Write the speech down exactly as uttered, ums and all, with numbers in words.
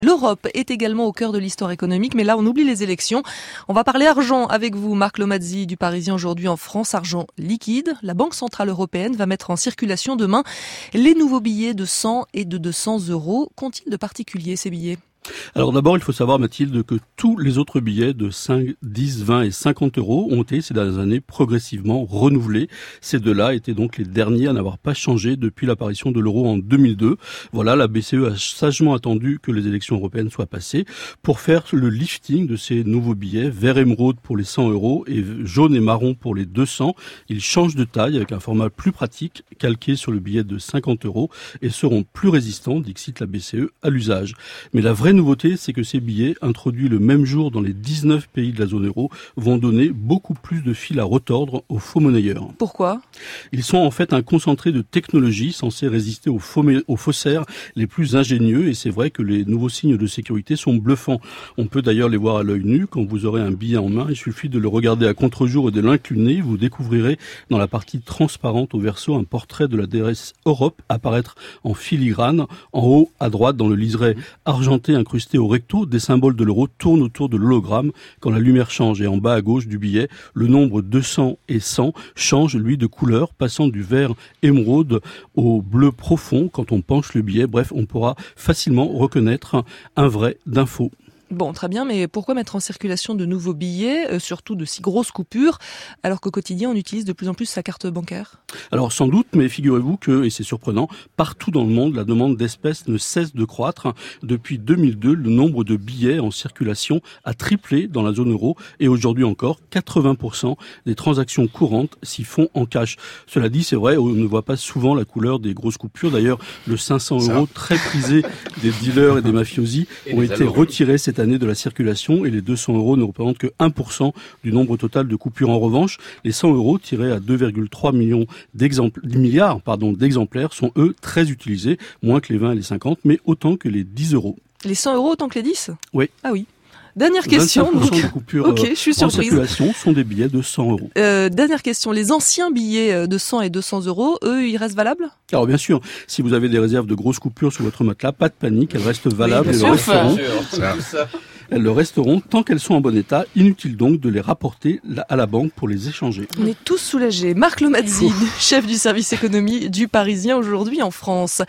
L'Europe est également au cœur de l'histoire économique, mais là on oublie les élections. On va parler argent avec vous, Marc Lomazzi du Parisien aujourd'hui en France. Argent liquide. La Banque Centrale Européenne va mettre en circulation demain les nouveaux billets de cent et de deux cents euros. Qu'ont-ils de particulier ces billets ? Alors d'abord, il faut savoir, Mathilde, que tous les autres billets de cinq, dix, vingt et cinquante euros ont été ces dernières années progressivement renouvelés. Ces deux-là étaient donc les derniers à n'avoir pas changé depuis l'apparition de l'euro en deux mille deux. Voilà, la B C E a sagement attendu que les élections européennes soient passées pour faire le lifting de ces nouveaux billets, vert émeraude pour les cent euros et jaune et marron pour les deux cents. Ils changent de taille avec un format plus pratique, calqué sur le billet de cinquante euros et seront plus résistants, dixit la B C E, à l'usage. Mais la vraie nouveauté, c'est que ces billets, introduits le même jour dans les dix-neuf pays de la zone euro, vont donner beaucoup plus de fil à retordre aux faux monnayeurs. Pourquoi ? Ils sont en fait un concentré de technologie censé résister aux, faux, aux faussaires les plus ingénieux, et c'est vrai que les nouveaux signes de sécurité sont bluffants. On peut d'ailleurs les voir à l'œil nu. Quand vous aurez un billet en main, il suffit de le regarder à contre-jour et de l'incliner. Vous découvrirez dans la partie transparente au verso un portrait de l'adresse Europe apparaître en filigrane. En haut à droite, dans le liseré argenté incrusté au recto, des symboles de l'euro tournent autour de l'hologramme quand la lumière change. Et en bas à gauche du billet, le nombre deux cents et cent change, lui, de couleur, passant du vert émeraude au bleu profond quand on penche le billet. Bref, on pourra facilement reconnaître un vrai d'un faux. Bon, très bien, mais pourquoi mettre en circulation de nouveaux billets, euh, surtout de si grosses coupures, alors qu'au quotidien on utilise de plus en plus sa carte bancaire ? Alors sans doute, mais figurez-vous que, et c'est surprenant, partout dans le monde, la demande d'espèces ne cesse de croître. Depuis deux mille deux, le nombre de billets en circulation a triplé dans la zone euro et aujourd'hui encore, quatre-vingts pour cent des transactions courantes s'y font en cash. Cela dit, c'est vrai, on ne voit pas souvent la couleur des grosses coupures. D'ailleurs, le cinq cents euros très prisé des dealers et des mafiosi et ont été retirés cette année de la circulation et les deux cents euros ne représentent que un pour cent du nombre total de coupures. En revanche, les cent euros tirés à deux virgule trois millions d'exemples, milliards pardon, d'exemplaires sont eux très utilisés, moins que les vingt et les cinquante, mais autant que les dix euros. Les cent euros autant que les dix ? Oui. Ah oui. Dernière question. Donc, des coupures ok, je suis en surprise. circulation sont des billets de cent euros. Euh, dernière question. Les anciens billets de cent et deux cents euros, eux, ils restent valables ? Alors bien sûr, si vous avez des réserves de grosses coupures sur votre matelas, pas de panique, elles restent valables. Oui, et le resteront. Sûr. Elles le resteront tant qu'elles sont en bon état. Inutile donc de les rapporter à la banque pour les échanger. On est tous soulagés. Marc Lomazzi, chef du service économie du Parisien aujourd'hui en France.